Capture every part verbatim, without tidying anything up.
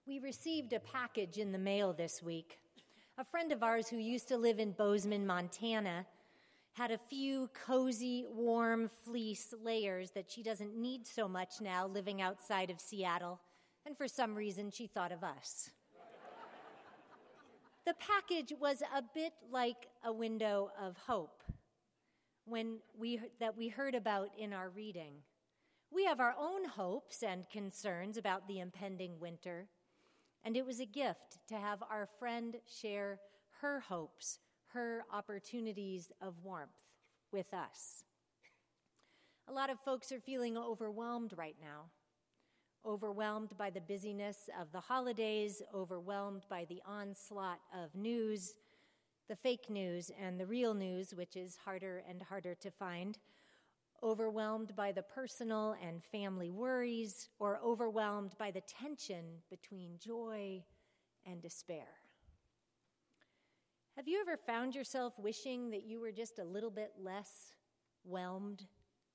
We received a package in the mail this week. A friend of ours who used to live in Bozeman, Montana, had a few cozy, warm fleece layers that she doesn't need so much now living outside of Seattle, and for some reason she thought of us. The package was a bit like a window of hope when we, that we heard about in our reading. We have our own hopes and concerns about the impending winter, and it was a gift to have our friend share her hopes, her opportunities of warmth with us. A lot of folks are feeling overwhelmed right now, overwhelmed by the busyness of the holidays, overwhelmed by the onslaught of news, the fake news and the real news, which is harder and harder to find, overwhelmed by the personal and family worries, or overwhelmed by the tension between joy and despair. Have you ever found yourself wishing that you were just a little bit less whelmed?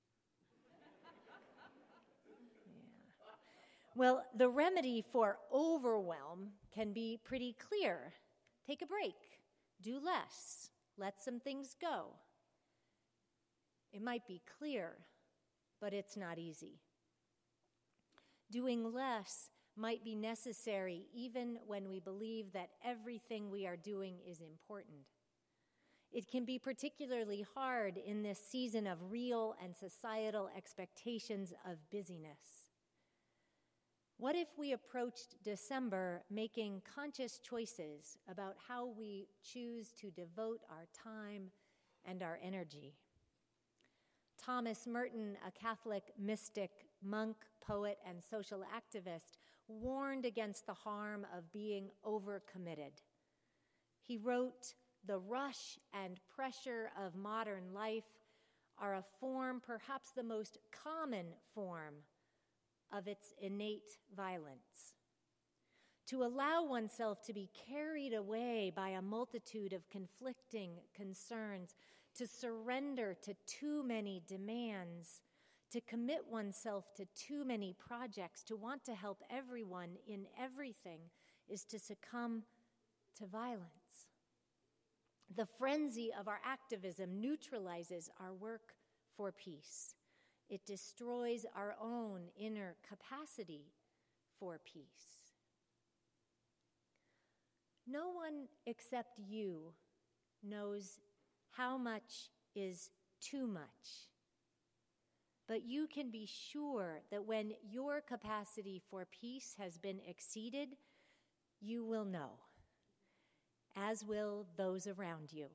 Yeah. Well, the remedy for overwhelm can be pretty clear. Take a break. Do less. Let some things go. It might be clear, but it's not easy. Doing less might be necessary even when we believe that everything we are doing is important. It can be particularly hard in this season of real and societal expectations of busyness. What if we approached December making conscious choices about how we choose to devote our time and our energy? Thomas Merton, a Catholic mystic, monk, poet, and social activist, warned against the harm of being overcommitted. He wrote, "The rush and pressure of modern life are a form, perhaps the most common form, of its innate violence. To allow oneself to be carried away by a multitude of conflicting concerns, to surrender to too many demands, to commit oneself to too many projects, to want to help everyone in everything, is to succumb to violence. The frenzy of our activism neutralizes our work for peace. It destroys our own inner capacity for peace. No one except you knows how much is too much. But you can be sure that when your capacity for peace has been exceeded, you will know, as will those around you.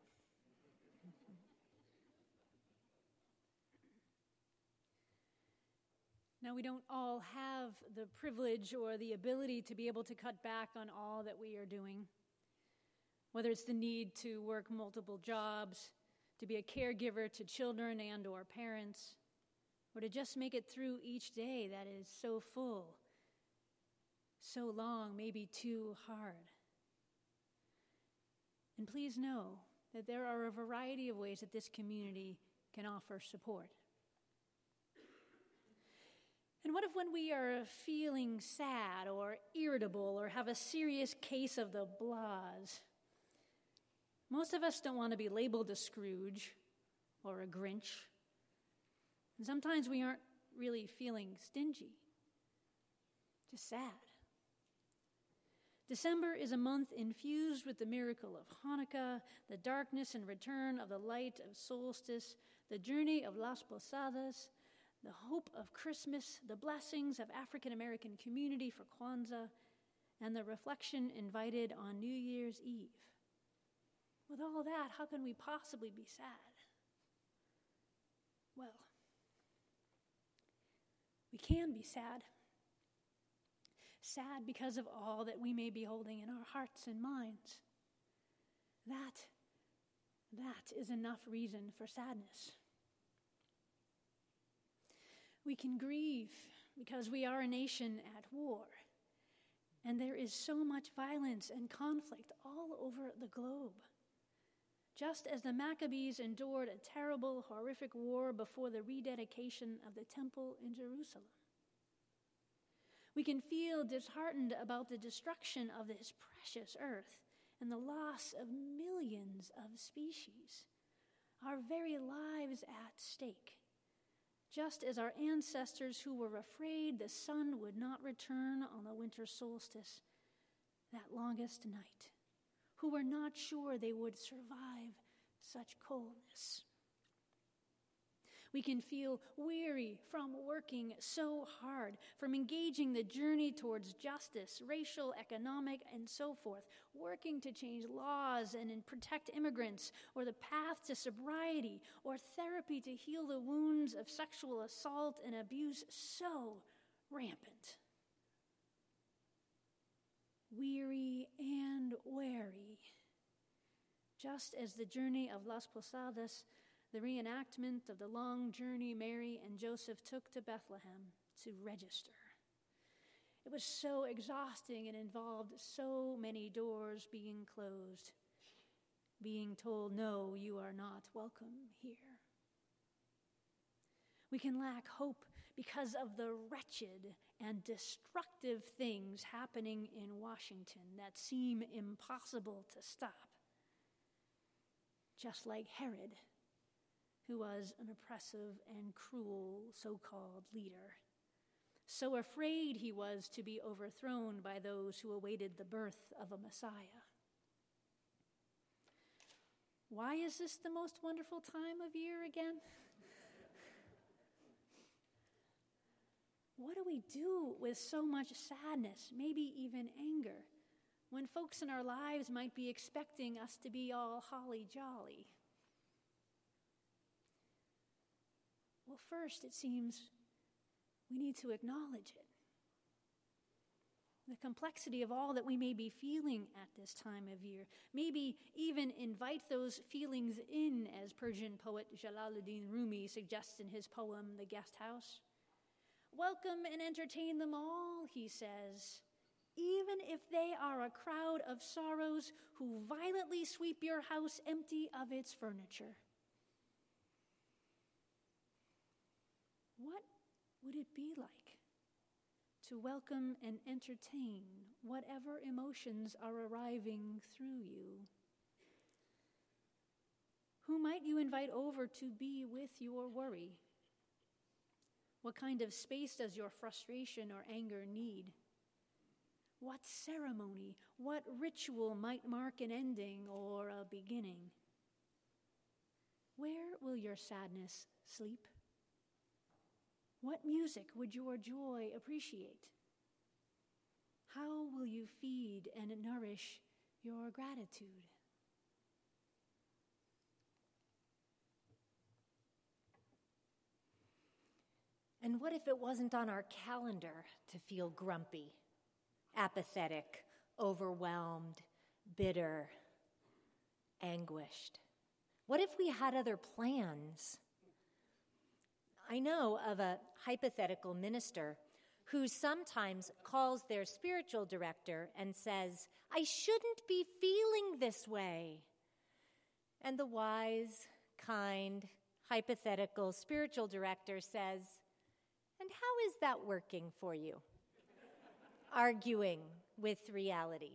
Now, we don't all have the privilege or the ability to be able to cut back on all that we are doing. Whether it's the need to work multiple jobs, to be a caregiver to children and or parents, or to just make it through each day that is so full, so long, maybe too hard. And please know that there are a variety of ways that this community can offer support. And what if when we are feeling sad or irritable or have a serious case of the blahs? Most of us don't want to be labeled a Scrooge or a Grinch. And sometimes we aren't really feeling stingy, just sad. December is a month infused with the miracle of Hanukkah, the darkness and return of the light of solstice, the journey of Las Posadas, the hope of Christmas, the blessings of African American community for Kwanzaa, and the reflection invited on New Year's Eve. With all that, how can we possibly be sad? Well, we can be sad. Sad because of all that we may be holding in our hearts and minds. That, that is enough reason for sadness. We can grieve because we are a nation at war, and there is so much violence and conflict all over the globe. Just as the Maccabees endured a terrible, horrific war before the rededication of the temple in Jerusalem. We can feel disheartened about the destruction of this precious earth and the loss of millions of species, our very lives at stake. Just as our ancestors who were afraid the sun would not return on the winter solstice, that longest night, who were not sure they would survive such coldness. We can feel weary from working so hard, from engaging the journey towards justice, racial, economic, and so forth, working to change laws and protect immigrants, or the path to sobriety, or therapy to heal the wounds of sexual assault and abuse so rampant. Weary and wary, just as the journey of Las Posadas, the reenactment of the long journey Mary and Joseph took to Bethlehem to register. It was so exhausting and involved so many doors being closed, being told, no, you are not welcome here. We can lack hope because of the wretched and destructive things happening in Washington that seem impossible to stop. Just like Herod, who was an oppressive and cruel so-called leader, so afraid he was to be overthrown by those who awaited the birth of a Messiah. Why is this the most wonderful time of year again? What do we do with so much sadness, maybe even anger, when folks in our lives might be expecting us to be all holly jolly? Well, first, it seems we need to acknowledge it. The complexity of all that we may be feeling at this time of year. Maybe even invite those feelings in, as Persian poet Jalaluddin Rumi suggests in his poem, The Guest House. Welcome and entertain them all, he says, even if they are a crowd of sorrows who violently sweep your house empty of its furniture. What would it be like to welcome and entertain whatever emotions are arriving through you? Who might you invite over to be with your worry? What kind of space does your frustration or anger need? What ceremony, what ritual might mark an ending or a beginning? Where will your sadness sleep? What music would your joy appreciate? How will you feed and nourish your gratitude? And what if it wasn't on our calendar to feel grumpy, apathetic, overwhelmed, bitter, anguished? What if we had other plans? I know of a hypothetical minister who sometimes calls their spiritual director and says, I shouldn't be feeling this way. And the wise, kind, hypothetical spiritual director says, and how is that working for you? Arguing with reality.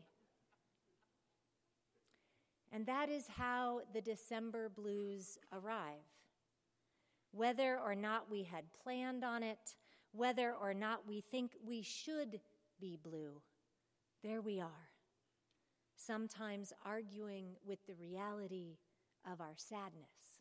And that is how the December blues arrive. Whether or not we had planned on it, whether or not we think we should be blue, there we are, sometimes arguing with the reality of our sadness.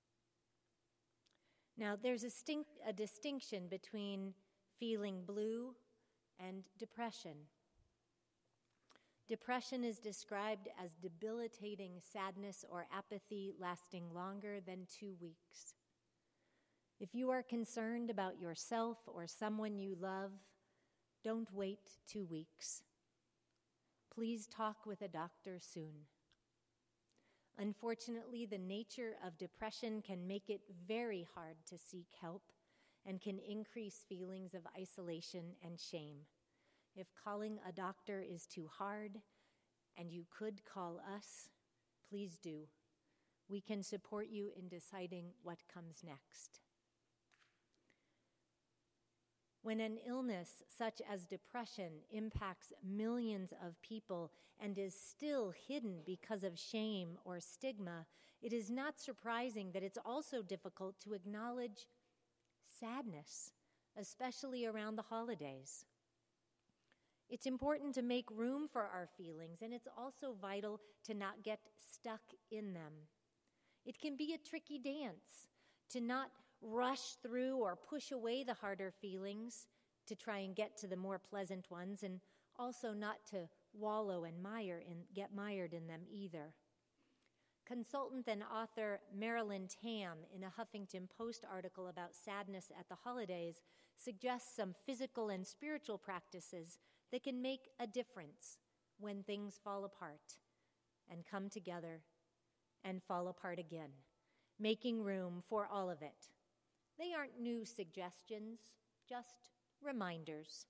Now, there's a, stink, a distinction between feeling blue and depression. Depression is described as debilitating sadness or apathy lasting longer than two weeks. If you are concerned about yourself or someone you love, don't wait two weeks. Please talk with a doctor soon. Unfortunately, the nature of depression can make it very hard to seek help and can increase feelings of isolation and shame. If calling a doctor is too hard, and you could call us, please do. We can support you in deciding what comes next. When an illness such as depression impacts millions of people and is still hidden because of shame or stigma, it is not surprising that it's also difficult to acknowledge sadness, especially around the holidays. It's important to make room for our feelings, and it's also vital to not get stuck in them. It can be a tricky dance to not rush through or push away the harder feelings to try and get to the more pleasant ones, and also not to wallow and mire in, get mired in them either. Consultant and author Marilyn Tam, in a Huffington Post article about sadness at the holidays, suggests some physical and spiritual practices that can make a difference when things fall apart and come together and fall apart again, making room for all of it. They aren't new suggestions, just reminders.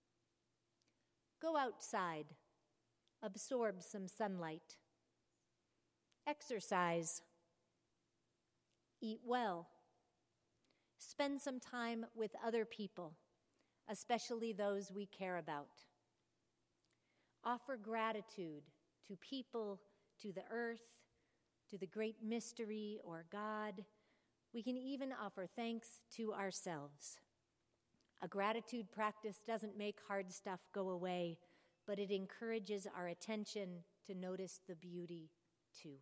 Go outside, absorb some sunlight, exercise, eat well, spend some time with other people, especially those we care about. Offer gratitude to people, to the earth, to the great mystery or God. We can even offer thanks to ourselves. A gratitude practice doesn't make hard stuff go away, but it encourages our attention to notice the beauty too.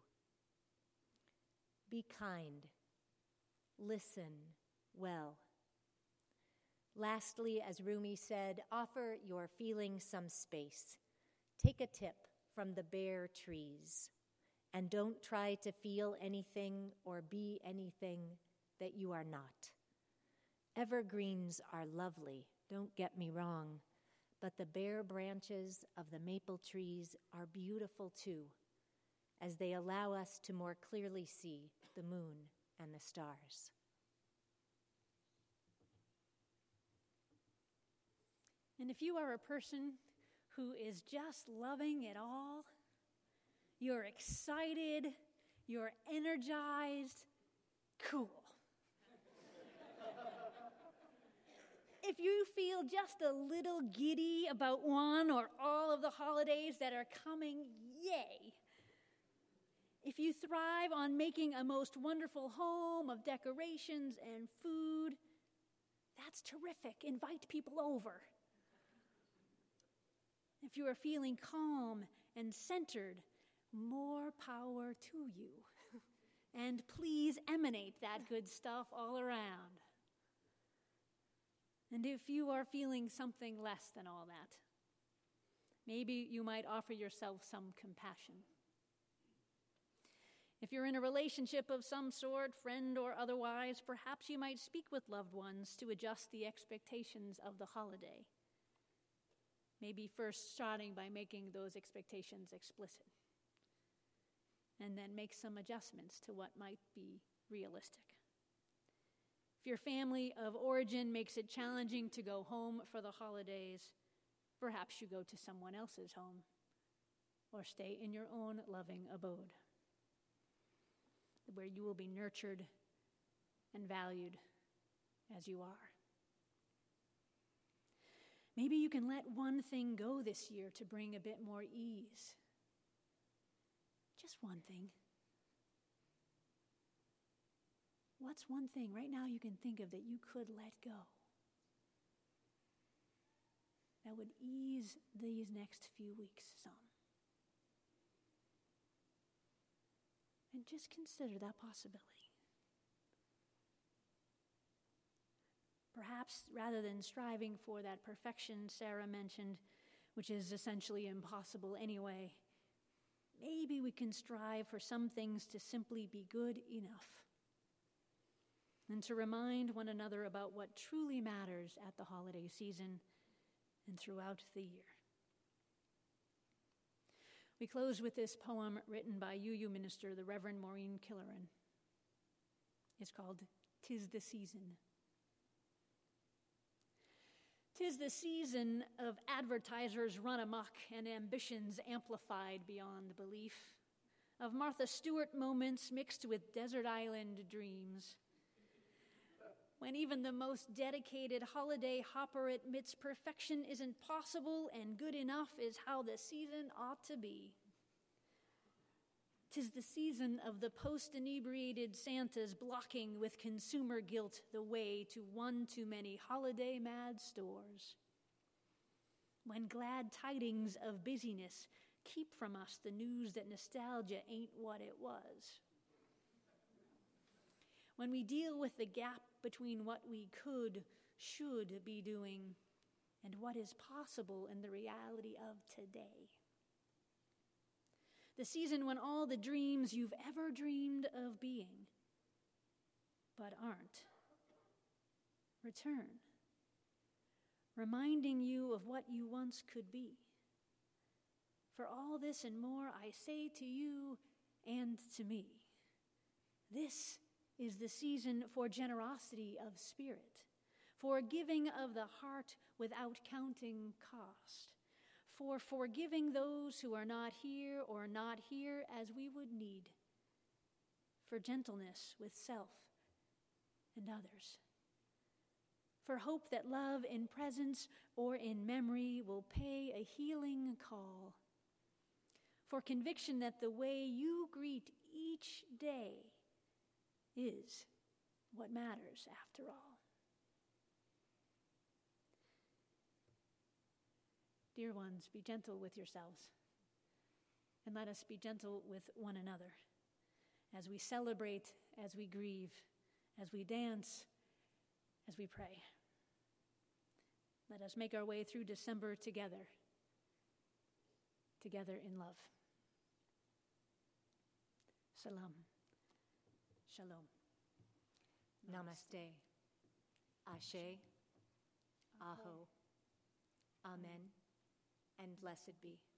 Be kind. Listen well. Lastly, as Rumi said, offer your feelings some space. Take a tip from the bare trees, and don't try to feel anything or be anything that you are not. Evergreens are lovely, don't get me wrong, but the bare branches of the maple trees are beautiful too, as they allow us to more clearly see the moon and the stars. And if you are a person who is just loving it all, you're excited, you're energized, cool. If you feel just a little giddy about one or all of the holidays that are coming, yay. If you thrive on making a most wonderful home of decorations and food, that's terrific. Invite people over. If you are feeling calm and centered, more power to you. And please emanate that good stuff all around. And if you are feeling something less than all that, maybe you might offer yourself some compassion. If you're in a relationship of some sort, friend or otherwise, perhaps you might speak with loved ones to adjust the expectations of the holiday. Maybe first starting by making those expectations explicit, and then make some adjustments to what might be realistic. If your family of origin makes it challenging to go home for the holidays, perhaps you go to someone else's home or stay in your own loving abode, where you will be nurtured and valued as you are. Maybe you can let one thing go this year to bring a bit more ease. Just one thing. What's one thing right now you can think of that you could let go that would ease these next few weeks some? And just consider that possibility. Perhaps rather than striving for that perfection Sarah mentioned, which is essentially impossible anyway, maybe we can strive for some things to simply be good enough, and to remind one another about what truly matters at the holiday season and throughout the year. We close with this poem written by U U minister, the Reverend Maureen Killeran. It's called "'Tis the Season." "'Tis the season of advertisers run amok and ambitions amplified beyond belief, of Martha Stewart moments mixed with desert island dreams, when even the most dedicated holiday hopper admits perfection isn't possible and good enough is how the season ought to be. 'Tis the season of the post-inebriated Santas blocking with consumer guilt the way to one too many holiday-mad stores. When glad tidings of busyness keep from us the news that nostalgia ain't what it was. When we deal with the gap between what we could, should be doing and what is possible in the reality of today. The season when all the dreams you've ever dreamed of being, but aren't, return, reminding you of what you once could be. For all this and more, I say to you and to me, this is the season for generosity of spirit, for giving of the heart without counting cost, for forgiving those who are not here or not here as we would need, for gentleness with self and others, for hope that love in presence or in memory will pay a healing call, for conviction that the way you greet each day is what matters after all. Dear ones, be gentle with yourselves, and let us be gentle with one another as we celebrate, as we grieve, as we dance, as we pray. Let us make our way through December together, together in love. Salam. Shalom. Namaste. Ashe. Aho. Amen. And blessed be.